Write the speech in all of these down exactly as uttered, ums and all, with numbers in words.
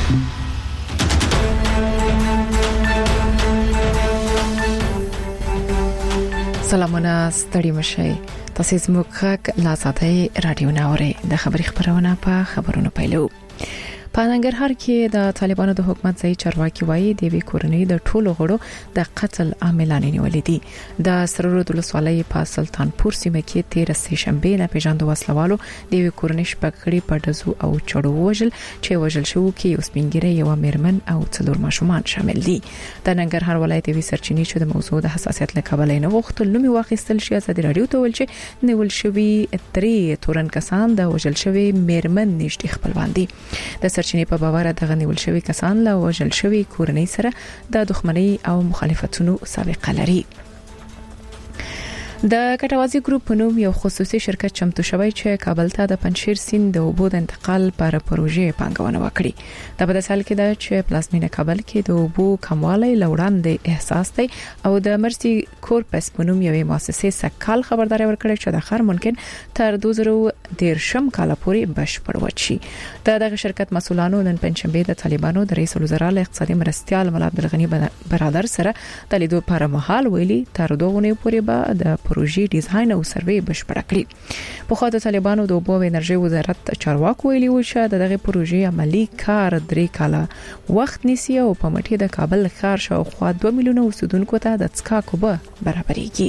سلامونه ستړي مشي تاسو زموږ خاک لازاتې رادیو ناوړې د خبري خبرونه په خبرونو پیلو په ننګرهار کې د طالبانو د حکومت ځای چارواکي وایي د وی کورنۍ د ټولو غړو د قتل عاملان نیولې دي د سرورود ولسوالۍ په سلطانپور سیمه کې تیر سه شنبه نه پیژاندو وسلوالو د وی کورنۍ شپږړي په دزو او چړو وژل چې وژل شو کې یو سپینګری یو میرمن او څلور ماشومان شامل دي د ننګرهار ولایت وی سرچینې چې د موضوع د حساسیت لکبل نه وختل نو واخیستل شي ازادي رادیو ته ول چې نیول شوی درې تورن کسان د وژل شوی میرمن نشټي خپلوان دي د سرچینې په باور د غنیول شوی کسان له وژل شوی کورنۍ سره د دښمنۍ او مخالفتونو سابقه لري د کټوازی ګروپ په نوم یو خصوصي شرکت چمتو شوی چې کابل ته د پنځیر سیند د اوبو د انتقال لپاره پروژې پانګونه وکړي د بدل کې دا چې پلازمینه کابل کې د اوبو کموالی لوړاندې احساس دی او د مرسي کورپس په نوم یوې مؤسسې سکهال خبرداري ورکړي چې د خر ممکن تر دوه زره دیرشم کال پورې بشپړ وچی د دغه شرکت مسولانو نن پنځشنبه د طالبانو د رئیس الوزرا له اقتصادي مرستيال مولا عبدالغنی برادر سره د لیدو پر مهال ویلي تر دوه ونې پورې به د پروژې ډیزاین او سروې بشپړ کړي په خو د طالبانو د اوبو او انرژي وزارت چارواکو ویلي و چې دغه پروژې عملی کار درې کاله وخت نیسي او په مټي د کابل ښار شاوخوا دوه میلیونه اوسیدونکو ته د څښاک اوبه برابرېږي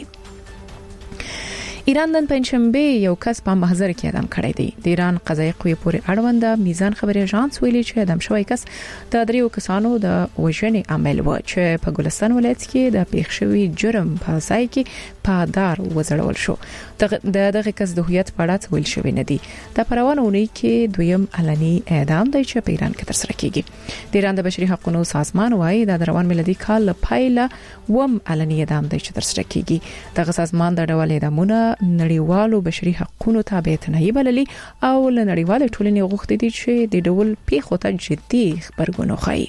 ایران نن پنځشنبه یو کس په محضر کې اعدام کړی دی د ایران قضایي قوې پورې اړوند میزان خبري اژانس ویلي چې اعدام شوی کس د دریو کسانو د وژنې عمل و چې په ګلستان ولایت کې د پیښ شوی جرم په ځای کې پادار وزړول شو د دغه کس د هویت په اړه ویل شوی نه دی د پروانونی کې دویم علني اعدام دی چې په ایران کې تر سره کیږي د ایران د بشري حقوقو سازمان وايي د روان ملي کال پایله وم علني اعدام دی چې تر سره کیږي دغه سازمان د ډول اعدامونه نړیوالو بشري حقوقو تابعیت نه بللي او له نړیوال ټولنې غوښتي دي چې د ډول پیښو ته جدي خبرګون وخایي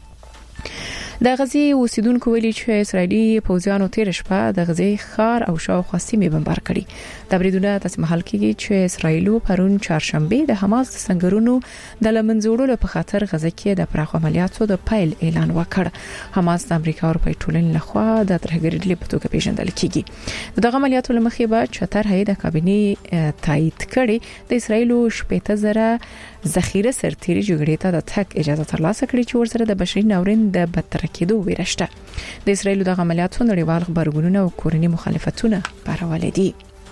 د غزي اوسیدونکو ویلي چې اسرایلی پوځیانو تیر شپه د غزي ښار او شاوخوا سیمې بمبار کړي د بریدونو تاسو محل کې چې اسرایلو پرون چهارشنبه د حماس د سنگرونو د لمنځوړلو په خاطر غزه کې د پراخ عملیاتو د پایل اعلان وکړ حماس د امریکا او په ټولنې لخوا د ترهګرۍ په توګه پیژندل کیږي دغه عملیاتو لمخې به چتر هيئت کابینه تایید کړي د اسرایلو شپږ زره ذخیره سرتیري جګړې ته د تک اجازه ترلاسه کړي چې ورسره د بشري ناورین د بدتر کېدو ویرشته د اسرایلو د عملیاتو نړیوال خبرګونونه او کورنی مخالفتونه پرولې دي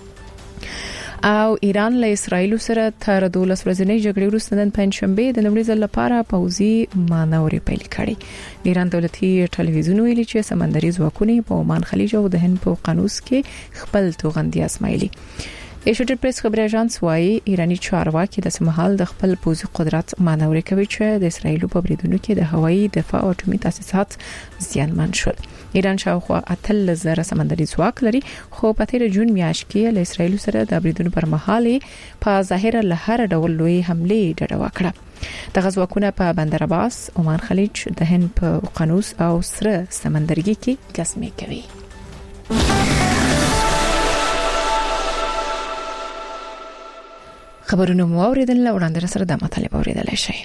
او ایران له اسرایل سره تر دولس ورځې جګړې وروسته نن پنځشنبه د لومړي ځل لپاره پوځي مانورې پیل کړي د ایران دولتي ټلویزیون ویلي چې سمندري ځواکونه په عمان خلیج او د هند په قانوس کې خپل توغندي اسماعیلي ایشوټر پریس خبري اژانس وايي ایرانی چارواکي د سمحال د خپل پوځي قدرت مانورې کوي چې د اسرایل په بریدونو کې د هوایي دفاع او اټومي تاسیسات زیانمن شول ایران شاوخوا اتل زره سمندري ځواک لري خو په تیر جون میاشت کې له اسرایل سره د بریدونو پر مهال په ظاهر له هر ډول لوی حمله ډډه وکړه د غزوکونه په بندر عباس عمان خلیج د هند په قانوس او سره سمندرګي کې ګسمه کوي خبرونه مو اوریدل وړاندې سره د مطالبه اوریدل شي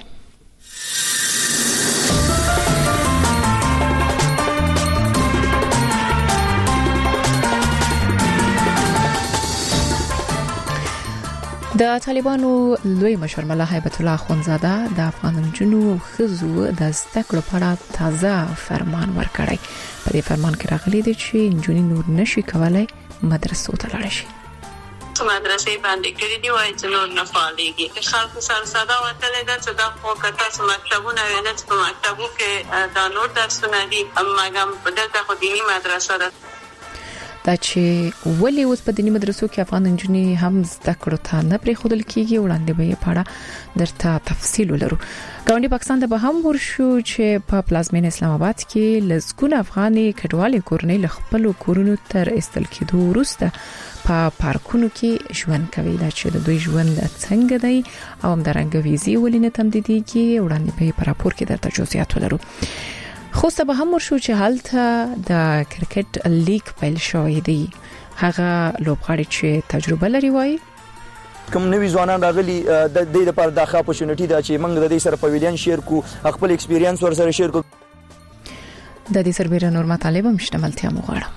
د طالبانو لوی مشر ملا هیبت الله اخوندزاده د افغان جنو خزو د زدکړو لپاره تازه فرمان ورکړی په دې فرمان کې راغلي دي چې جنونی نور نشي کولای مدرسو ته لاړ شي مدرسې باندې کړی دی وایي چې نور نه فعالېږي خلکو سره ساده وتلې ده چې دا خو کته چې مکتبونه ویل چې په مکتبو کې دا نور درسونه دي مګم دلته خو دینی مدرسه ده دا چې ولې اوس په دینی مدرسو کې افغان انجنونی هم زده کړو ته نه پرې خودل کیږي وړاندې به پاړه درته تفصیل ولرو ګاونډي پاکستان ته به هم ورشو چې په پلازمین اسلام آباد کې لزګون افغاني کډوالي کورنۍ ل خپل کورونو تر استل کېدو وروسته په پارکونو کې ژوند کوي دا چې د دوی ژوند څنګه دی او هم درنګ ویزي ولینه تمدیديږي وړاندې به په راپور کې درته جزئیات ولرو خو سبا هم ورشو چې حالت د کرکټ لیګ پیل شوی دی هغه لوبغاړي چې تجربه لري وایي کوم نوی ځوانان راغلي د دې لپاره د ښه اپورچونټي ده چې موږ د دې سره پویلیان شیر کو خپل ایکسپیرینس ور سره شیر کو. د دې سربېره نور مطالب هم شتملتیا مو غواړم.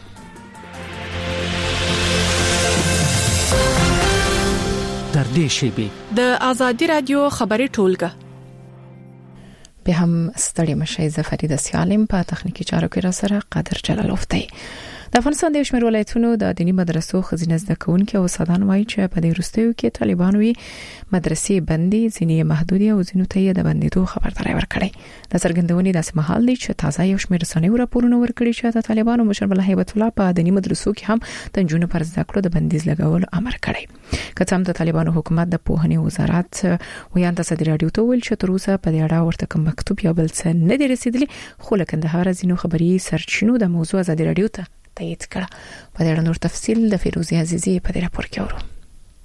در دې شیبه د آزادی رادیو خبري ټولګه به هم ستړي مشي زفرید سیالم په تخنیکی چارو کې را سره قادر جلالوف دی. د افغانستان د شمیر ولایتونو د دینی مدرسو خزینه زده کوونکو او استادان وایي چې په دې وروستیو کې طالبانوي مدرسې بندي ځینې محدودي او ځینو ته د بندیدو خبرداري ورکړي. د څرګندونې داسې مهال دی چې تازه یو شمیر رسنیو راپورونه ورکړي چې د طالبانو مشر بل هیبت الله په دینی مدرسو کې هم د جنونو پر زده کړو د بندیز لګولو امر کړی. که څنګه د طالبانو حکومت د پوهنې وزارت ویان د صدر رادیو ته ویل چې تر اوسه په دې اړه ورته کوم مکتوب یا بل څه نه دی رسیدلی، خو له کندهار ځینو خبري سرچینو د موضوع آزادي رادیو ته تایید کړه. په دې اړه نور تفصیل د فیروزي عزیزي په دې راپور کې اورو.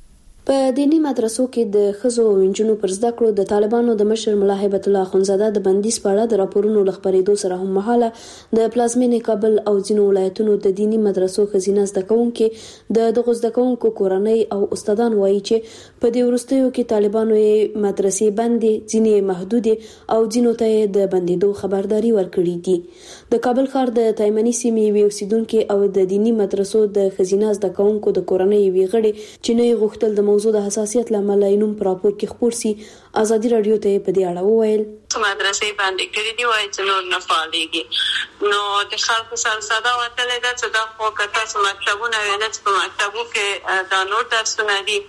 په دینی مدرسو کې د خزو او انجونو پر زده کړو د طالبانو د مشر ملا هیبت الله اخونزاده د بندیز په اړه د راپورونو لخبرېدو سره هم مهاله د پلازمینې کابل او ځینو ولایتونو د دینی مدرسو خزینه زده کوونکو د دغه زده کوونکو کورنۍ او استادان وایي چې په دې وروستیو کې طالبانو مدرسې بندي، ځینې محدود او ځینو ته د بندیدو خبرداري ورکړې دي. د کابل ښار د تایمنی سیمې وی اوسیدونکو او د دینی مدرسو د خزینه زده کوونکو د کورنۍ وی غړي چې نه غوښتل د موضوع د حساسیت لامل اینوم پر راپور کې خبر سي آزادي رادیو ته په دې اړه وویل. مدرسې باندې کړی دی وایي چې نور نه فعالېږي. نو د خلکو سره ساده وتلې ده چې دا خو کته چې مکتبونه ویل چې په مکتبو کې دا نور درسونه دي،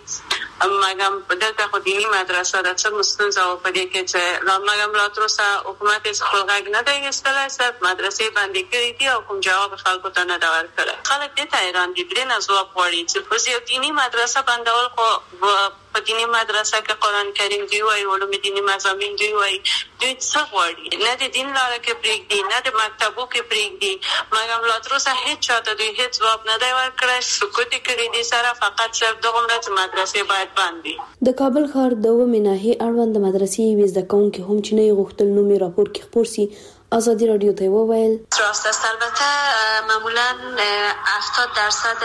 مګم په دغه خو دیني مدرسه د څه مستنزه او په دې کې چې رامګم راتروسه حکومت یې خپل غږ نه دی استلای صرف مدرسې باندې کړی دي او کوم جواب خلکو ته نه دا ورکړل. خلک دې ته حیران دي درې نه ځواب غواړي چې په یو دیني مدرسه بندول خو په دیني مدرسه کې قرآن کریم دی وایي، علوم دیني مضامین دی وایي، دوی څه غواړي؟ نه د دین لاره کې پرېږدي، نه د مکتبو کې پرېږدي، مګم لا تر اوسه هیڅ چاته دوی هیڅ ځواب نه دی ورکړی. سکوت یې کړی دی سره فقط صرف دغومره چې مدرسې باید بند وي. د کابل ښار د اوومې ناحیې اړوند مدرسې یوې زده کوونکې هم چې نه یې غوښتل نوم یې راپور کې خپور سي آزادی رادیو ته وویل. راست است، البته معمولا هفتاد درصد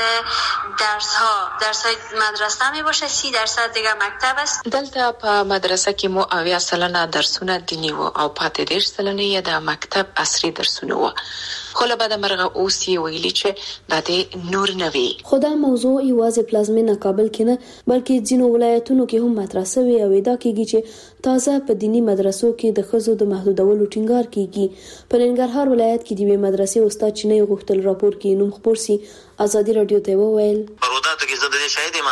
درس ها درس های مدرسه می باشه، سی درصد دیگه مکتب است. دلته په مدرسه کې مو اویا سلنه درسونه دینی و او پاتې دېرش سلنه یې د مکتب عصري درسونه و. خو له بعد مرغه اوس یې ویلي چې دا دې نور نه وي. خو دا موضوع یوازې پلازمینه کابل کې نه بلکې ځینو ولایتونو کې هم مطرح شوی او دا کېږي چې تازه په دینی مدرسو کې د ښځو د محدودولو ټینګار کیږي. په ننګرهار ولایت کې د یوې مدرسې استاد چې نه غوښتل راپور کې نوم خبر سي آزادی رادیو ته وویل. روداتو کې زه د دې شاهد یم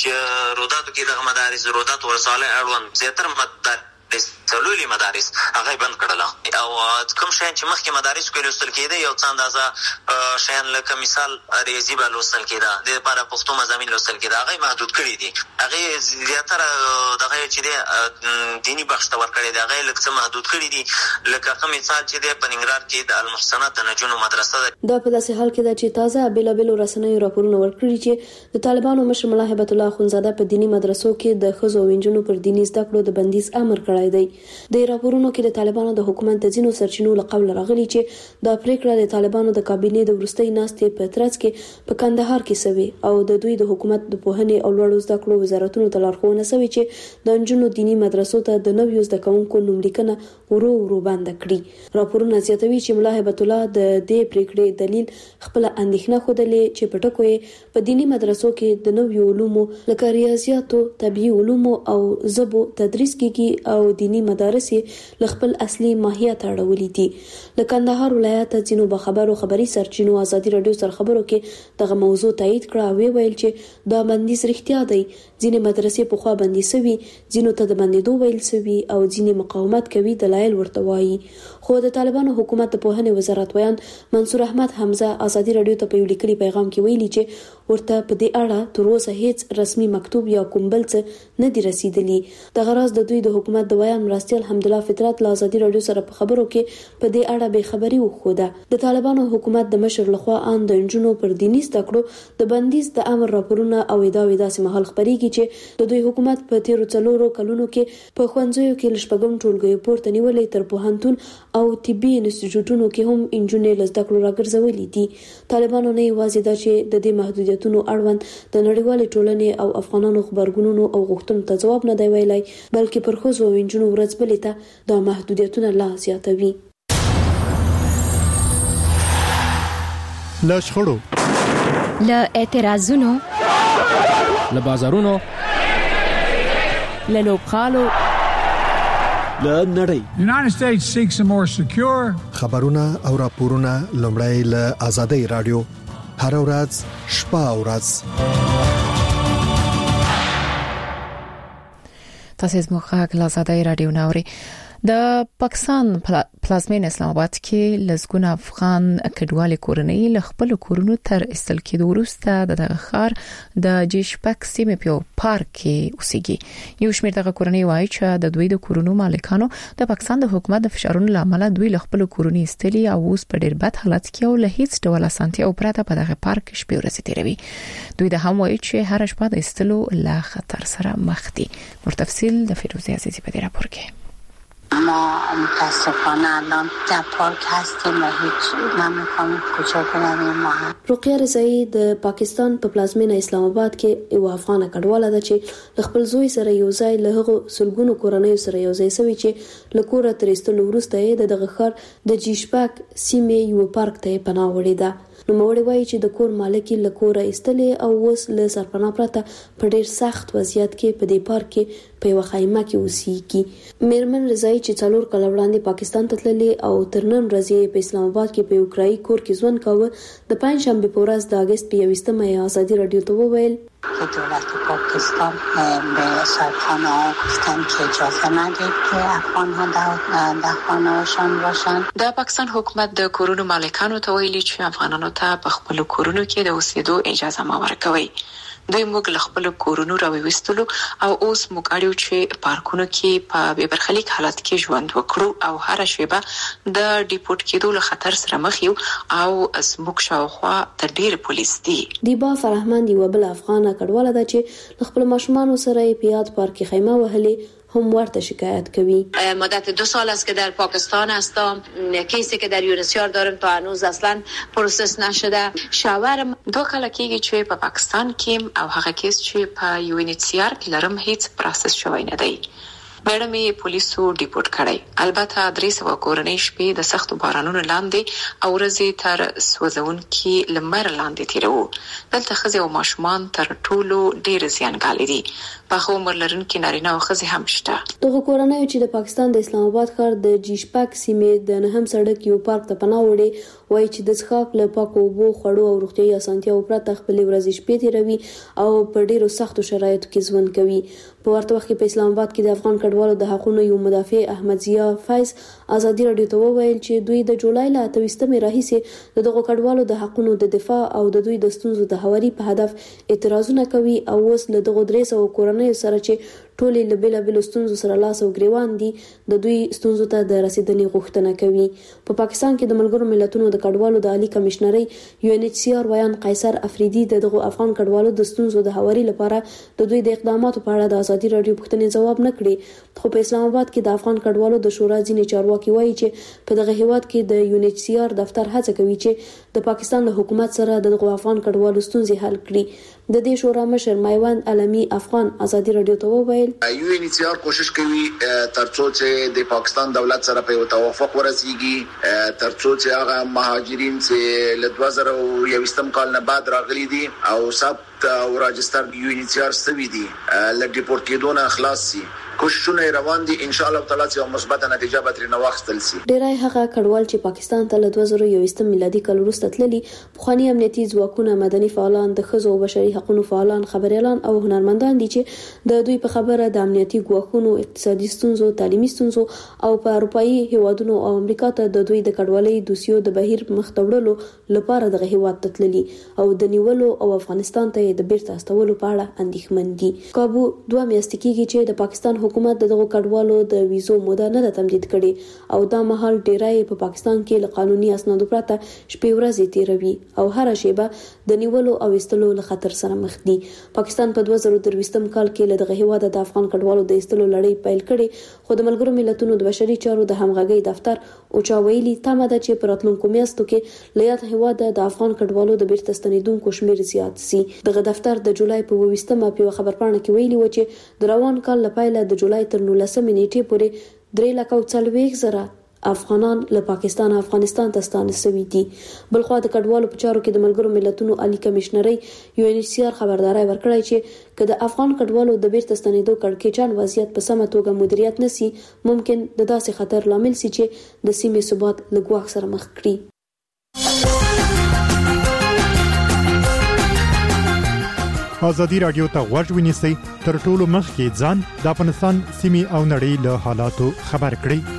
چې روداتو کې د مدارس روداتو ورساله اړوند زیاتره مدارس ټولولي مدارس هغه بند کړل او کوم شین چې مخکې مدارس کې لوستل کېده یو څه اندازه شین لکه مثال ریاضي به لوستل کېده د لپاره پښتو مضامین لوستل کېده هغه محدود کړی دي. هغه زیاتره دغه چې د دینی بخش ته ورکړی دی هغه لکه محدود کړی دي. لکه کوم مثال چې د پننګرار کې د المحسنات د نجونو مدرسه ده. دا په داسې حال کې ده چې تازه بېلابېلو رسنیو راپورونه ورکړي چې د طالبانو مشر ملا هیبت الله اخونزاده په دینی مدرسو کې د ښځو او نجونو پر دیني زده کړو د بندیز امر کړی دی. د راپورونو کې د طالبانو د حکومت د ځینو سرچینو له قبل راغلي چې د پریکړه د طالبانو د کابینې د ورستۍ ناستې په ترڅ کې په کندهار کې سوي او د دوی د حکومت د پوهنې او لوړو زده کړو وزارتونو ته لارښوونه سوي چې د نجونو دینی مدرسو ته د نویو زده کوونکو نوملیکنه ورو ورو بند کړي. راپورونه زیاتوي چې ملا هیبت الله د دې پریکړې دلیل خپل اندېښنه خوده چې په ټکو یې په دینی مدرسو کې د نویو علومو لکه ریاضیاتو، طبيعي علومو او ژبو تدریس کیږي او دینی مدارس لخپل اصلي ماهیت اړولې دي. د کندهار ولایت ځینو به خبرو خبري سرچینو آزادي رادیو سره خبرو کې دغه موضوع تایید کړه او ویل چې دا بندیز رښتیا دی. ځینې مدرسې په خوا بندي سوي، ځینو ته د بندیدو ویل سوي او ځینې مقاومت کوي دلایل ورته وایي. خو د طالبانو حکومت د پوهنې وزارت ویان منصور احمد حمزه آزادي رادیو ته په یو لیکلي پیغام کې ویلي چې ورته په دې اړه تر اوسه هیڅ رسمي مکتوب یا کوم بل څه نه دی رسیدلی. د غراض د دوی د حکومت د ویان مرستیال حمدالله فطرت له آزادي رادیو سره په خبرو کې په دې اړه به خبري وخوده. د طالبانو حکومت د مشر لخوا ان د انجونو پر دیني زده کړو د بندیز د امر راپورونه او ادعاوې داسې مهال خبريږي چې د دوی حکومت په تیرو څلورو کلونو کې په خوندزیو کې لشپګم ټولګي پورته نیولې تر پوهنتون او طبي انسټیټیوټونو کې هم انجونې لزده کړو راګرځولې دي. طالبانو نه یوازې دا چې د دې محدودیتونو اړوند د نړیوال ټولنې او افغانانو خبرګونونو او غوښتنو ته جواب نه دی ویلای، بلکې پر ښځو او انجونو ورځ بلې ته دا محدودیتونه لا زیاتوي. له شخړو، له اعتراضونو، له بازارونو، له لوبغالو، له نړۍ. United States seeks a more secure. خبرونه او راپورونه لومړی له آزادۍ رادیو هر ورځ شپه او ورځ. تاسو زموږ غږ له آزادۍ رادیو ناوري. د پاکستان پلازمین اسلام آباد کې لزګونه افغان کډوال کورنۍ له خپل کورونو تر استل کېدو وروسته د دغه ښار د جیشپک سیمې په پارک کې اوسېږي. یو شمېر دغه کورنۍ وایي چې د دوی د کورونو مالکانو د پاکستان د حکومت د فشارونو لامل دوی له خپل کورونو استلي او اوس په ډېر بد حالت کې او له هیڅ ډول اسانتیا او پرته په دغه پارک شپې ورځې تیروي. دوی د هم وایي چې هر شپه د استلو له خطر سره مخ دي. نور تفصیل د فیروزه عزیزی په دې راپور کې. ما متاسفانه الان در پارک هستیم و هیچ نمی‌خوام کوچه برویم. ما رقیه رضایی د پاکستان په پلازمینه اسلام آباد کې یو افغان کډواله ده چې خپل زوی سره یو ځای له هغو سلګونو کورنۍ سره یو ځای شوی چې له کوره تر استلو وروسته د دغه ښار د جیشپک سیمې یو پارک ته پناه وړې ده. نو موري وایي چې د کور مالک له کوره استلې او اوس له سرپناه پرته په ډیر سخت وضعیت کې په دې پارک کې په یو خیمه کې اوسېږي. میرمن رضایی چې څلور کال وړاندې پاکستان ته تللې او تر نن ورځې په اسلام آباد کې په یو کرایي کور کې ژوند کاوه، د پنځشنبه په ورځ د اگست په یوویشتمه آزادي رادیو ته وویل که دولت پاکستان به سرخانه ها گفتن که اجازه ندید که افغان ها در خانه هاشان باشن. د پاکستان حکومت د کورونو مالکانو ته ویلي چې افغانانو ته په خپل کورونو کې د اوسېدو اجازه مه ورکوي. دوی موږ له خپل کورونو راوېستلو او اوس موږ اړیو چې پارکونو کې په بې برخلیک حالت کې ژوند وکړو او هر شیبه د ډیپورت کېدو له خطر سره مخ یو او زموږ شاوخوا تر ډېر پولیس دي. دیبا فرهمند یو بل افغانه کډواله ده چې خپل ماشومان سره په یاد پارک خیمه وهلې هم ورته شکایت کوي. مدت دو سال است که در پاکستان هستم. کیسی که در یونسیار دارم تا هنوز اصلا پروسس نشده. شاورم دو کال کېږي چې په پاکستان کې او هغه کیس چې په یونسیار کې لرم هیڅ پروسس شوی نه دی. میډم یې پولیسو ډیپورت کړی. البته درې سوه کورنۍ شپې د سختو بارانونو لاندې او ورځې تر سوځونکي لمر لاندې تیرو. دلته ښځې او ماشومان تر ټولو ډېر زیانګالي دي. پخو عمر لرونکي نارینه او ښځې هم شته. دغه کورنۍ چې د پاکستان د اسلام آباد ښار د جیشپک سیمې د نهم سړک یو پارک ته پناه وړي، وایي چې د څښاک له پاکو اوبو، خوړو او روغتیايي اسانتیاو پرته خپلې ورځې شپې تیروي او په ډېرو سختو شرایطو کې ژوند کوي. په ورته وخت کې په اسلام آباد کې د افغان کډوالو د حقوقو یو مدافع احمد ضیا فیض آزادي رادیو ته وویل چې دوی د جولای له اته ویشتمې راهیسې د دغو کډوالو د حقوقو د دفاع او د دوی د ستونزو د هواري په هدف اعتراضونه کوي او اوس له دغو درې سوه کورنۍ سره چې ټولې له بېلابېلو ستونزو سره لاس او ګریوان دي د دوی ستونزو ته د رسیدنې غوښتنه کوي. په پاکستان کې د ملګرو ملتونو د کډوالو د عالی کمشنرۍ یو ان ایچ سی آر ویان قیصر افریدي د دغو افغان کډوالو د ستونزو د هواري لپاره د دوی د اقداماتو په اړه د ازادي رادیو پوښتنې ځواب نه کړي. خو په اسلام آباد کې د افغان کډوالو د شورا ځینې چارواکي وایي چې په دغه هیواد کې د یو ان ایچ سی آر دفتر هڅه کوي چې د پاکستان له حکومت سره دغه افغان کډوالو ستونزې حل کړي. د دې شورا مشر میوند علمی افغان ازادي رادیو ته وویل یو ان ایچ سی آر کوشش کوي ترڅو چې د پاکستان دولت سره په توافق ورسیږي، ترڅو چې هغه مهاجرین چې له دوه زره یوویشتم کال نه بعد راغلي دي او ثبت او راجستر یو ان ایچ سی آر سوي دي له ډیپورت کېدو نه خلاص شي. کوششونه روان دي، ان شاء الله تعالی چې مثبت نتیجه به ترې نه واخیستل شي. ډیری هغه کډوال چې پاکستان ته له دوه زره یوویشتم میلادي کال وروسته تللي پخواني امنیتي ځواکونه، مدني فعالان، د ښځو او بشري حقوقو فعالان، خبريالان او هنرمندان دي چې د دوی په خبره د امنیتي ګواښونو، اقتصادي ستونزو، تعلیمي ستونزو او په اروپאי هیوادونو او امریکا ته د دوی د کډوالۍ دوسیو د بهیر مخ ته وړلو لپاره دغه هیواد ته تللي او د نیولو او افغانستان ته د بیرته استولو په اړه اندېښمن دي. کابو دوه میاشتې کېږي چې د پاکستان حکومت دغه کډوالو د ویزو موده نه تمدید کړي او دا مهال ډیرای په پاکستان کې له قانوني اسنادو پرته شپې ورځې تیروي او هر شیبه د نیولو او استلو له خطر سره مخ دي. پاکستان په دوه زره درویشتم کال کې له دغه هیواد د افغان کډوالو د استلو لړۍ پیل کړي، خو د ملګرو ملتونو د بشري چارو د همغږي دفتر او چا ویلي تمه ده چې په راتلونکو میاشتو کې له یاد هیواد د افغان کډوالو د بیرته ستنیدونکو شمیر زیات سي. دغه دفتر د جولای په اووه په خبرپاڼه کې ویلي و چې د روان کال لپاره د جولای تر نولسمې نیټې پورې درې لک او څلوېښت زره افغانان له پاکستان افغانستان ته ستانه شوي دي. بلخوا د کډوالو په چارو کې د ملګرو ملتونو عالی کمشنري یو ان ایچ سی آر خبرداري ورکړی چې که د افغان کډوالو د بیرته ستنیدو کړکېچن وضعیت په سمه توګه مدیریت نشي، ممکن د داسې خطر لامل شي چې د سیمې ثبات له ګواښ سره مخ کړي. ازادي رادیو ته غوږ ونیسئ، تر ټولو مخکې ځان د افغانستان سیمې او نړۍ له حالاتو خبر کړئ.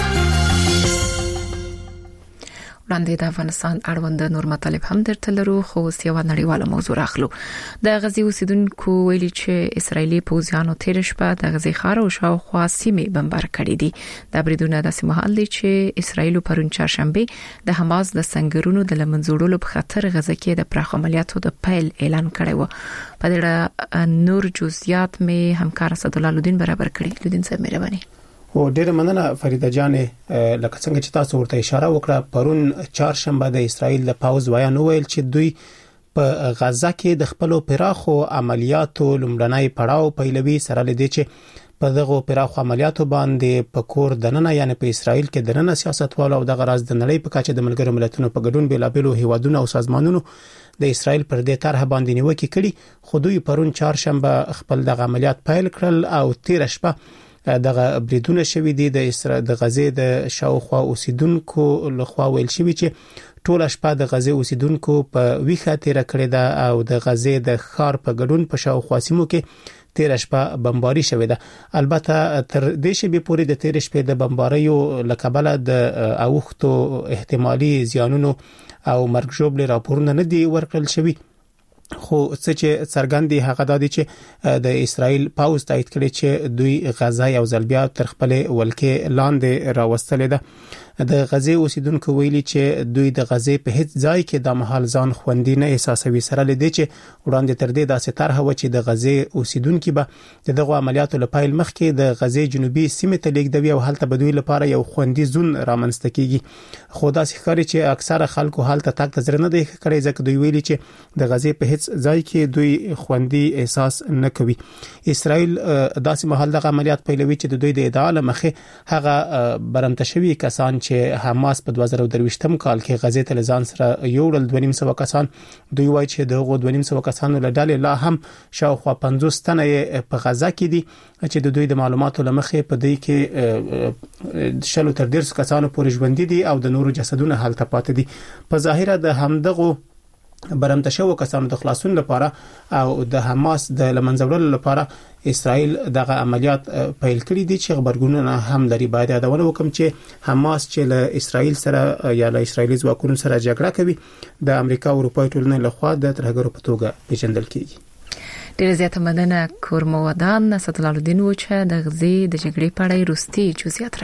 وړاندې د افغانستان اړوند نور مطالب هم درته لرو، خو یو نړیواله موضوع راخلو. د غزي اوسیدونکو ویلي چې اسرایلی پوځیانو تیر شپه د غزي ښار او شاوخوا سیمې بمبار کړې دي. دا بریدونه داسې مهال دي چې اسرایل پرون چهارشنبه د حماس د سنگرونو د لمنځوړلو په خاطر غزه کې د پراخ عملیاتو د پیل اعلان کړی و. په دې نور جزئیات مې همکار اسدالله لودین برابر کړي. لودین صاحب مهرباني. او ډیره مننه فریده جانې، لکه څنګه چې تاسو ورته اشاره وکړه، پرون چهارشنبه د اسرایل د پاوز وایي نو ویل چې دوی په غزه کې د خپل پراخو عملیاتو لومړنۍ پړاو پیلوي، سره لدې چې په دغه پراخو عملیاتو باندې په کور دننه یعنی په اسرایل کې دننه سیاستوالو او د غراز د نړۍ په کچه د ملګرو ملتونو په ګډون بلابلو هیوادونو او سازمانونو د اسرایل پر دې طرح باندې نیوکه کړي. خو دوی پرون چهارشنبه خپل د عملیات پیل کړل او تیر شپه دغه بریدونه شوې دي. د اسرائیل د غزې د شاوخوا اوسیدونکو لخوا ویل شوی چې ټول شپه د غزې اوسیدونکو په ویخه تیر کړی دا او د غزې د ښار په ګډون په شاوخوا سیمو کې تیر شپه بمباري شوې ده. البته تر دې شپې پورې د تیر شپې د بمباریو لکبله د اوختو احتمالي زیانونو او مرګ ژوبل راپورونه نه دی ورکړل شوی. خو څه چې څرګندي هغه د دې چې د اسرایل پاوز تایید کړي چې دوی غزا یو ځل بیا تر خپل ولکې لاندې راوستلې ده. د غزې اوسیدونکو ویلي چې دوی د غزې په هیڅ ځای کې د محل ځان خوندي نه احساسوي، سره لدې چې وړاندې تر دې داسې طرح و چې د غزې اوسیدونکو به دغه عملیاتو لپاره مخکې د غزې جنوبي سیمې ته لیږدوي او هلته به دوی لپاره یو خوندي زون رامنځته کیږي. خو داسې ښکاري چې اکثره خلکو هلته تک تزر نه دی کړی، ځکه دوی ویلي چې د غزې په هیڅ ځای کې دوی خوندي احساس نه کوي. اسرائیل داسې محل د عملیات پیلوي چې د دوی د ادعا لمخې هغه برمته شوی کسان چې حماس په دوه زره درویشتم کال کې غزې ته ځان سره یوړل دوه نیم سو کسان. دوی وایي چې دغه دوه نیم سو کسانو له ډلې لا هم شاوخوا پنځوس تنه په غزه کې دي چې د دوی د معلوماتو لمخې په دې کې شلو تر ډیر کسانو پورې ژوند دي او د نورو جسدونه هلته پاتې دي. په ظاهره د همدغه برمته شو کسانو د خلاصون لپاره او د حماس د لمنځوړلو لپاره اسرائیل دغه عملیات پیل کړی دي چې خبرګونونه هم لري. باید یادونه وکم چې حماس چې له اسرائیل سره یا له اسرائیلي ځواکونو سره جګړه کوي د امریکا او اروپا ټولنې لخوا د ترهګرو په توګه پیژندل کیږي. ډیره زیاته مننه کورمو ودان اسدالله لودین و چې د غزې د جګړې په اړه روستي جزئیات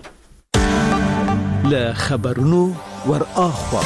راکړل. له خبرونو ور اخوا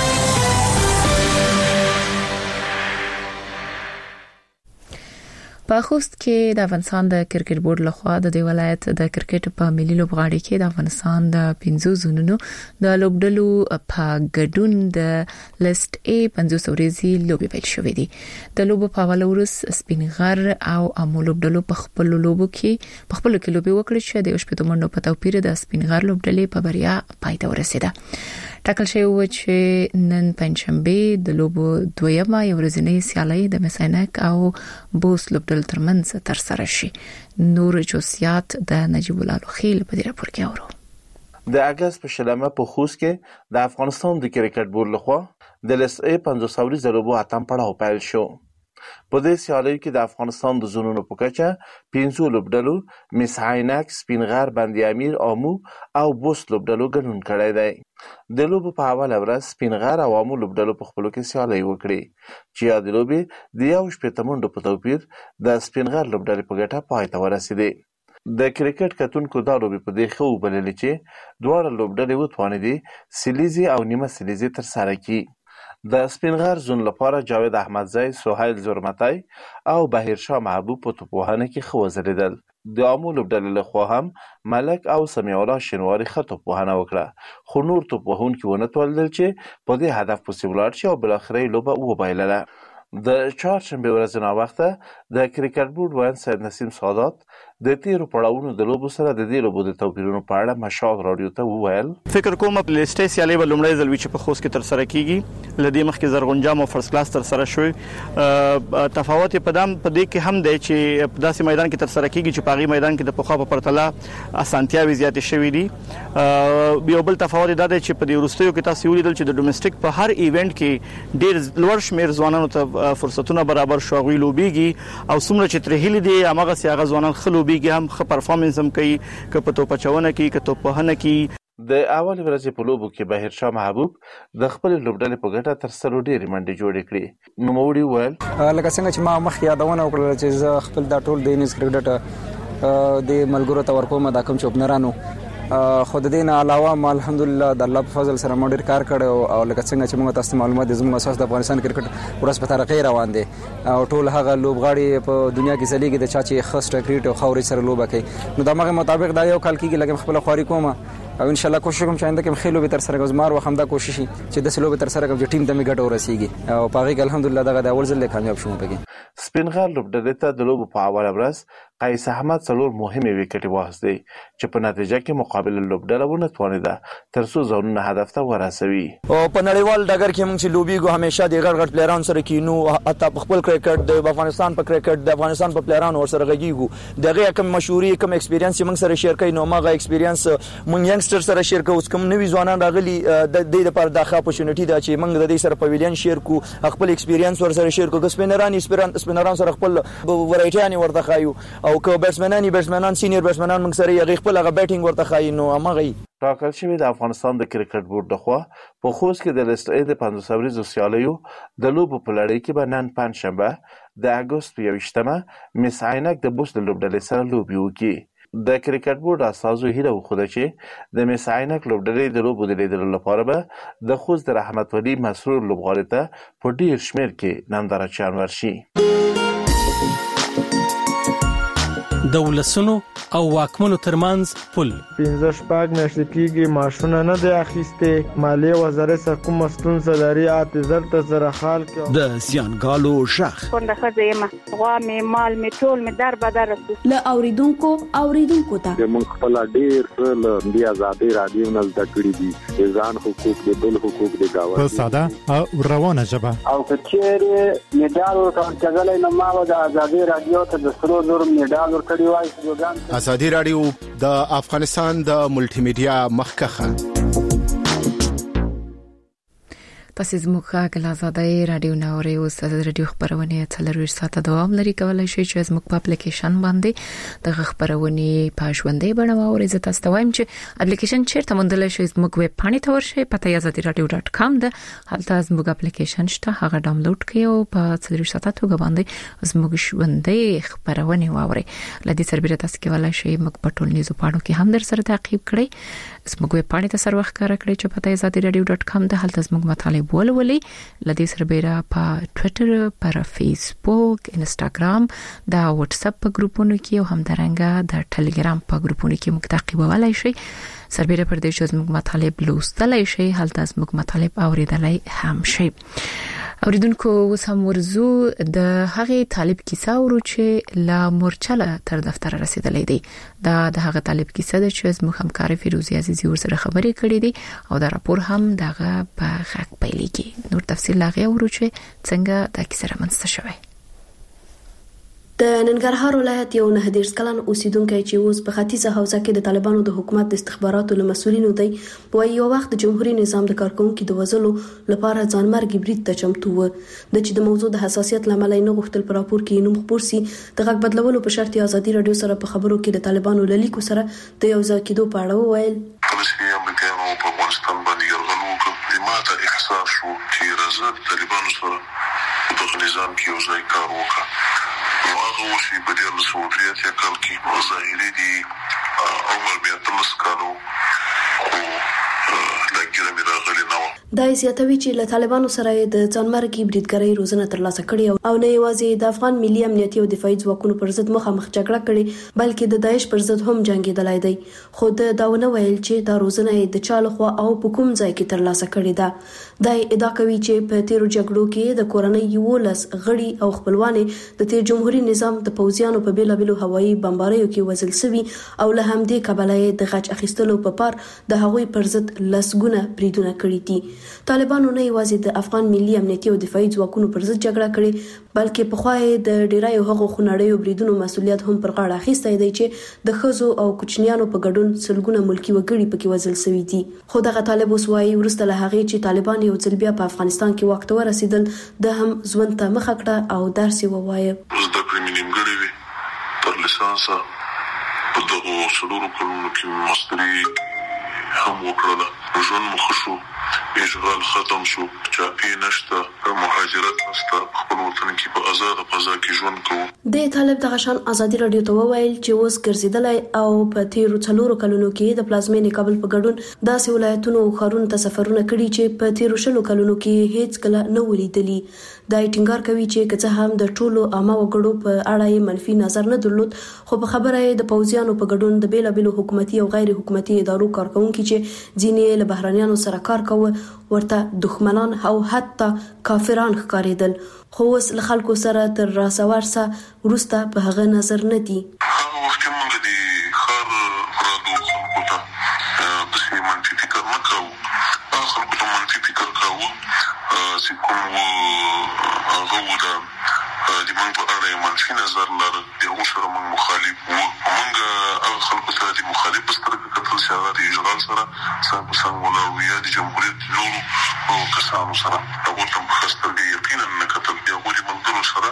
په خوست کې د افغانستان د کرکټ بورډ لخوا د دې ولایت د کرکټ په ملي لوبغاړي کې د افغانستان د پنځو زونونو د لوبډلو په ګډون د لیست A پنځوس ورځې لوبي پیل شوې دي. د لوبو په اول ورځ سپینغر او امو لوبډلو په خپل لوبو کې په خپل کې لوبي وکړي چې د شپږ منډو په توپیر د سپینغر لوبډلې په بریا پای ته ورسیده. ټاکل شوی و چې نن پنځشنبه د لوبو دویمه ورځنۍ سیالي د مساینک او بوس لوبډل ترمنځ تر سره شي. نور جزئیات د نجیب الله لوخیل په دې راپور کې اورو. د اگست په شلمه په خوست کې د افغانستان د کرکټ بورډ لخوا د لیست A پنځوس ورځې لوبو اتم پړاو پیل شو. په دې سیالي کې د افغانستان د زونونو په کچه پنځو لوبډلو مساینک، سپینغر، بند امیر، امو او بوس لوبډلو ګډون کړی دی. د لوبو په اوله ورځ سپینغر او امو لوبډلو په خپلو کې سیالي وکړي چې یا د لوبې د یو شپږ منډو په توپیر د سپینغر لوبډلې په ګټه پای ته ورسېدې. د کرکټ کتونکو دا لوبې په دې ښه وبللې چې دواړه لوبډلې وتوانېدې سلیزي او نیمه سلیزي ترسره کړي. د سپین غر زون لپاره جاوید احمدزی، سهیل زرمتی او بهیرشاه محبوب په توپوهنه کې ښه وځلېدل. د عامو لوبډلې لخوا هم ملک او سمیع الله شینواري ښه توپوهنه وکړه، خو نور توپوهونکي ونه توانېدل چې په دې هدف پسې ولاړ شي او بالاخره یې لوبه وبایلله. د چهارشنبې ورځې ناوخته د کرکټ بورډ ویاند سید نسیم سادات د تیرو پړاوونو د لوبو سره د دې لوبو د توپیرونو په اړه مشال راډیو ته وویل: فکر کوم په لیسټې سیالي به لومړی ځل وي چې په خوست کې ترسره کیږي. له دې مخکې زرغونجام او فرست کلاس ترسره شوی. تفاوت په دام په دې کې هم دی چې په داسې میدان کې ترسره کیږي چې په هغې میدان کې د پخوا په پرتله اسانتیاوې زیاتې شوي دي. یو بل تفاوت دا دی چې په دې وروستیو کې تاسو ولیدل چې د ډومېسټک په هر ایونت کې ډېر لوړ شمېر ځوانانو ته فرصتونه برابر شو، هغوی لوبېږي او څومره چې ترې هیلې دي هماغسې هغه ځوانان ښه لوبېږي، هم ښه پرفارمنس هم کوي، که په توپچونه کې که توپوهنه کې. د اول ورځې په لوبو کې بهیرشاه محبوب د خپلې لوبډلې په ګټه تر سلو ډېرې منډې جوړې کړې. نوموړي وویل: لکه څنګه چې ما مخکې یادونه وکړله چې زه خپل دا ټول د انیز کرکټ د ملګرو ته ورکوم، دا کوم چې اوپنرانو خو د دې نه علاوه ما الحمدلله د الله په فضل سره ما ډېر کار کړی او لکه څنګه چې موږ تاسو ته معلومات دي زموږ اساس د افغانستان کرکټ ورځ په ترقۍ روان دی او ټول هغه لوبغاړي په دنیا کې ځلیږي د چا چې ښه سټریټ او خاورې سره لوبه کوي. نو د هغه مطابق دا یو کال کېږي لکه خپله خواري کوم او ان شاء الله کوشش کوم چې آینده کې ښې لوبې ترسره کړم. زما وخت همدا کوشش وي چې داسې لوبې ترسره کړم چې ټیم ته مې ګټه ورسېږي او په هغې کې الحمدلله دغه د اول ځل کامیاب شوم پکې. سپین غر لوبډلې ته د لوبو په اوله ورځ قیس احمد څلور مهمې وکټې واخیستې چې په نتیجه کې مقابل لوبډله ونه توانېده تر څو ځانونه هدف ته ورسوي. او په نړیوال ډګر کې موږ چې لوبېږو همیشه د غټ غټ پلیرانو سره کینو، حتی په خپل کرکټ د افغانستان په کرکټ د افغانستان په پلیرانو ورسره غږیږو. د هغې کوم مشهوري کوم ایکسپیرینس چې موږ سره شیر کوي نو هماغه ایکسپیرینس موږ ینګسټر سره شیر کوو. کوم نوي ځوانان راغلي د دې لپاره دا ښه اپورچونټي ده چې موږ د دې سره پویلیان شیر کو، خپل ایکسپیرینس ورسره شیر کو. سپینران سپینران سره خپل ورایټیان ورته خایو او که بیټسمنان بیټسمنان سینیئر بیټسمنان موږ سره یې خپل هغه بیټینګ ورته خایي. نو هماغه ټاکل شوی د افغانستان د کرکټ بورډ لخوا په خوست کې د لیسټ ای د پنځوس ورځو سیالیو د لوبو په لړۍ کې به نن پنجشنبه د اګوست په یوویشتمه مس عینک د بوس د لوبډلې سره لوبې وکړي. د کرکټ بورډ اساسو هیله وښوده چې د مس عینک لوبډلې د لوبو د لیدلو لپاره به د خوست د رحمت ولی مسرور لوبغاړي ته په ډیر شمېر کې نندارچیان ورشي. د ولسونو او واکمنو ترمنځ پل پنځه شپږ میاشتې کېږي ماشونه نه دی اخیستې، مالیې وزارت څخه کومه ستونزه لري اته زر ته زره خال کې د زیانګالو غږ کونډه ښځه یم، غوا مې مال مې ټول مې در بدر رسو له اوریدونکو اوریدونکو ته موږ خپل ډېر څه له دې ازادي رادیو نه زده کړي دي، ځان حقوق دي بل حقوق دي گاوه په ساده او روانه ژبه. او کچېره میډال ورکړل نو ما د ازادي رادیو ته د سرو زر میډال ورکړی وای. ازادي رادیو د افغانستان د ملټي میډیا مخکخه. تاسو زموږ غږ آزادۍ رادیو ناوړي او ستاسو رادیو خبرونه څلور ساعته دوام لري. کولای شئ چې زموږ په اپلیکیشن باندې د خبرونه په ژوندۍ بڼه واورئ. زه تاسو ته وایم چې اپلیکیشن چیرته موندل شئ. زموږ ویب پاڼې ته ورشئ، پته آزادي رادیو ډاټ کام ده. هلته زموږ اپلیکیشن شته، هغه ډاونلوډ کړئ او په څلور ساعته توګه باندې زموږ ژوندۍ خبرونه واورئ. لدې سربېره تاسو کولای شئ موږ په ټولنیزو پاڼو کې هم در سره تعقیب کړئ. زموږ ویب پاڼې ته سر وخت کار کړئ چې پته آزادي رادیو ډاټ کام ده. هلته زموږ مطالب ولولئ. لدې سربېره په ټوئیټر، پر فیسبوک، انستګرام، د واتس اپ په ګروپونو کې او هم درنګه د ټلګرام په ګروپونو کې موږ تعقیبولای شئ. سربېره پر دې چې زموږ مطالب لوستلای شئ، هلته زموږ مطالب اوریدلای هم شئ. اوریدونکو اوس هم ورزو د هغه طالب کیسه ورو چې لا مورچله تر دفتر رسیدلې دی. دا د هغه طالب کیسه ده چې زموږ همکار فیروزی عزیزی ور سره خبرې کړې دي او دا راپور هم دغه په غږ پیلېږي. نور تفصیل لاغه ورو چې څنګه دا کیسه رامنځته شوه. د ننګرهار ولایت یو نه دیرش کلن اوسیدونکو چې اوس په ختیځه حوزه کې د طالبانو د حکومت د استخباراتو له مسولینو دی په یو وخت د جمهوریت نظام د کارکونکو د وزلو لپاره ځانمرګ برید ته چمتو و. د چې د موضوع د حساسیت لامل نه غوښتل پر راپور کې نوم خبر سي د غږ بدلولو په شرط ازادي رادیو سره په خبرو کې د طالبانو له لیکو سره د یو ځای کېدو په اړه وویل. فلسطینیان امریکایانو په افغانستان باندې یرغل وکړ. ما ته احساس شو چې راځه طالبانو سره په نظام کې یو ځای کار وکړه. هغه وشي په دې له سعودیت یا کال کې ظاهري دي عمر بیا تلس کالو خو لګیره مې راغلی نه و. دا زیاتوي چې له طالبانو سره د ځانمرګي بریدګرۍ روزنه ترلاسه کړې او نه یوازې د افغان ملي امنیتي او دفاعي ځواکونو پر ضد مخامخ جګړه کړې بلکې د داعش پر ضد هم جنگیدلای دی. خو د داونه ویل چې دا روزنه د چا لخوا او په کوم ځای کې ترلاسه کړې ده. دا ادعا کوي چې په تیرو جګړو کې د کورنۍ یولس غړي او خپلوانې د تیر جمهوریت نظام د پوځیانو په بیلابلو هوایي بمباریو کې وژل شوي او له همدې کبله د غچ اخیستلو په پار د هغوی پر ضد لسګونه بریدونه کړي دي. طالبانو نه یوازې د افغان ملي امنیتي او دفاعي ځواکونو پر ضد جګړه کړې بلکې په خوا د ډیرایو هغو خونړیو بریدونو مسولیت هم پر غاړه اخیستی دی چې د ښځو او کوچنیانو په ګډون سلګونه ملکي وګړي پکې وژل شوي دي. خو دغه طالب اوس وایي وروسته له هغې چې طالبان یو ځل بیا په افغانستان کې واک ته ورسېدل د هم ژوند ته مخه کړه او درس یې ووایه. زده کړې مې نیمګړې وې تر لیسانسه په دغو څلورو کلونو کې مستري هم وکړله. ژوند مو ښه شو، اشغال ختم شو، چاپی نشته، مهاجرت نشته، خپل وطن کې په آزاده فضا کې ژوند کوو. د طالب دغه شان ازادي رادیو ته وویل چې اوس ګرځیدلی او په تیرو څلورو کلونو کې د پلازمینې کابل په ګډون داسې ولایتونو او ښارونو ته سفرونه کړي چې په تیرو شلو کلونو کې هیڅ کله نه ولیدلي. دا ټینګار کوي چې که څه هم د ټولو عامه وګړو په اړه یې منفي نظر نه درلود خو په خبره یې د پوځیانو په ګډون د بیلابلو حکومتي او غیر حکومتي ادارو کارکونکي چې ځینې له بهرانیانو سره کار کوي ورته دښمنان او حتی کافران ښکارېدل. خو اوس له خلکو سره تر راسوار سره وروسته په هغه نظر نه دي. هغه وخت کې موږ د ښار پرادو خلکو ته داسې منفي فکر نه کوو. هغه خلکو ته منفي فکر کوو چې کوم هغه و د د موږ په اړه یې منفي نظر لرل، د هغو سره موږ مخالف وو. موږ هغه خلکو ته د مخالف په سترګه کتل چې هغه د اشغال سره څنګ په څنګ ولاړ وو یا د جمهوریت نورو کسانو سره هغو ته په ښه سترګه یقینا نه کتل. د هغو د ملګرو سره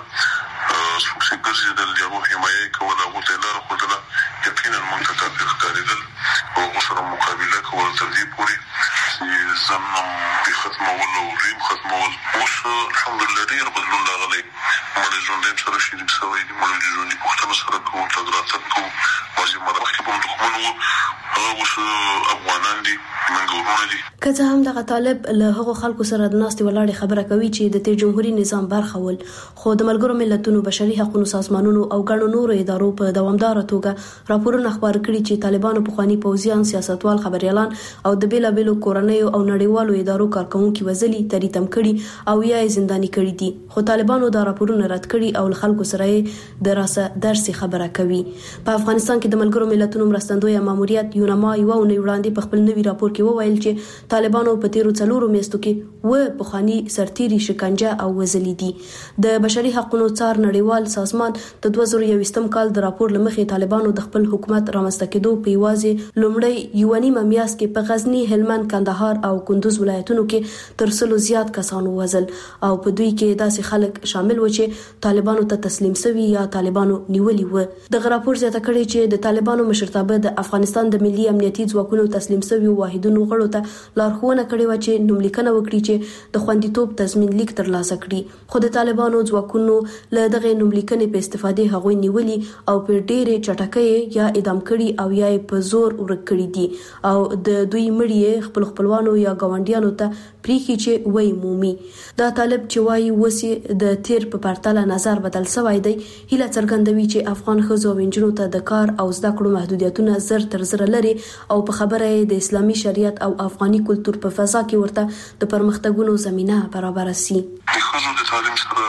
څوک چې ګرځېدل، د هغو حمایه یې کوله، هغو ته یې لاره ښودله، یقینا موږ ته کافر ښکارېدل او هغو سره مقابله کوله تر دې پورې چې ځان یې ختمول او ریم ختمول. اوس الحمدلله ډېر بدلون راغلی. مړی ژوندی سره شریک شوی دی، مړی د ژوندي پوښتنه سره کوو، تګ راتګ کوو. بعضې مره مخکې به هم دښمن وو، هغه اوس افغانان دي، موږ ورونه دي. که څه هم دغه طالب له هغو خلکو سره د ناستې ولاړې خبره کوي چې د تیر جمهوري نظام برخه ول، خو د ملګرو ملتونو بشري حقوقو سازمانونو او ګڼو نورو ادارو په دوامداره توګه راپورونه خپاره کړي چې طالبانو پخواني پوځیان، سیاستوال، خبريالان او د بیلابلو کورنیو او نړیوالو ادارو کارکونکي وژلي، تریتم کړي او یا یې زنداني کړي دي. خو طالبانو دا راپورونه رد کړي او له خلکو سره یې د راسه درسي خبره کوي. په افغانستان کې د ملګرو ملتونو مرستندوی ماموریت یونما یو اونۍ وړاندې په خپل نوي راپور کې وویل چې طالبانو په تیرو څلورو میاشتو کې و پخواني سرتیري شکنجه او وژلي دي. د بشري حقوقو څار نړیوال سازمان د دوه زره یوویشتم کال د راپور لمخې طالبانو د خپل حکومت رامنځته کېدو په یوازې لومړی یو نیمه میاشت کې په غزنی، هلمند، کندهار او کندوز ولایتونو کې تر سلو زیات کسانو وژل او په دوی کې داسې خلک شامل و چې طالبانو ته تسلیم شوي یا طالبانو نیولي و. دغه راپور زیاته کړي چې د طالبانو مشرتابه د افغانستان د ملي امنیتي ځواکونو تسلیم شوي واحدونو غړو ته لارښوونه کړې و چې نوملیکنه وکړي چې د خوندیتوب تضمین لیک ترلاسه کړي. خو د طالبانو ځواکونو له دغه نوملیکنې په استفادې هغوی نیولي او په ډېرې چټکۍ یا اعدام کړي او یا په زور ورک کړي دي او د دوی مړي خپل خپلوانو یا ګاونډیانو ته پریخي چې وای مومي. دا طالب چې وایي وسی د تیر په پرتله نظر بدل شوی دی، هیله څرګندوي چې افغان ښځو او نجونو ته د کار او زده کړو محدودیتونه زر تر زر لري او په خبره د اسلامي شریعت او افغاني کلتور په فضا کې ورته د پرمختګونو زمينه برابر سي. د ښځو د تعلیم سره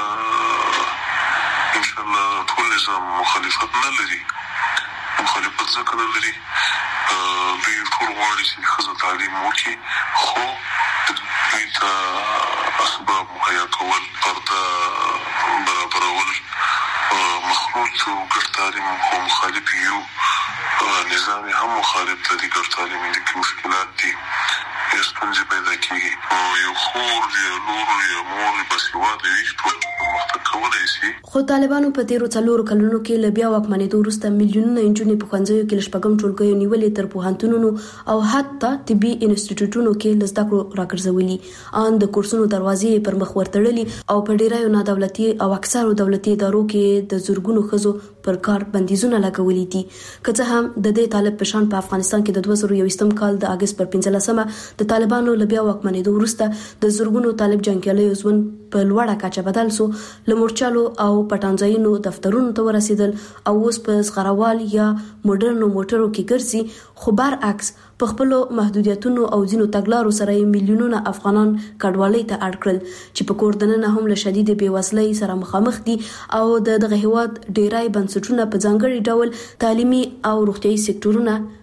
ان شاء الله ټول نظام مخالفت نه لري. مخالفت ځکه نه لري دوی ټول غواړي چې ښځو تعلیم وکړي، خو دوی ته اسباب مهیا کول، پرده برابرول، مخلوط او ګډ تعلیم خو مخالف یو، نظام هم مخالف دی. ګډ تعلیم کې مشکلات دي، ستونزې پیدا کېږي. یو خور یا لور یا مور باسواده وي، ټول پرمختګ کولای شي. خو طالبانو په تیرو څلورو کلونو کې له بیا واکمنېدو وروسته میلیونونه نجونې په ښوونځیو کې له شپږم ټولګیو نیولې تر پوهنتونونو او حتی طبي انسټیټیوټونو کې له زده کړو راګرځولي. ان د کورسونو دروازې پر مخ ورتړلي او په ډیرایو نادولتي او اکثرو دولتي ادارو کې د زورګونو ښځو پر کار بندیزونه لګولي دي. که څه هم د دې طالب پشان په افغانستان کې د دوه زره یوویشتم کال د اگست پر پنځلسمه د طالبانو له بیا واکمنېدو وروسته د زورګونو طالب جنګیالیو ژوند په لوړه کچه بدل سو. له مورچلو او پټانځایونو دفترونو ته ورسېدل او اوس په زغروال یا موډرنو موټرو کې ګرځي. خو برعکس په خپل محدودیتونو او ځینو تګلارو سره میلیونونه افغانان کډوالۍ ته اړ کړل چې په کور دننه هم له شدید بېوزلۍ سره مخامخ دي او د دغه هیواد ډیرای بنسټونه په ځانګړي ډول تعلیمي او روغتیايي سکتورونه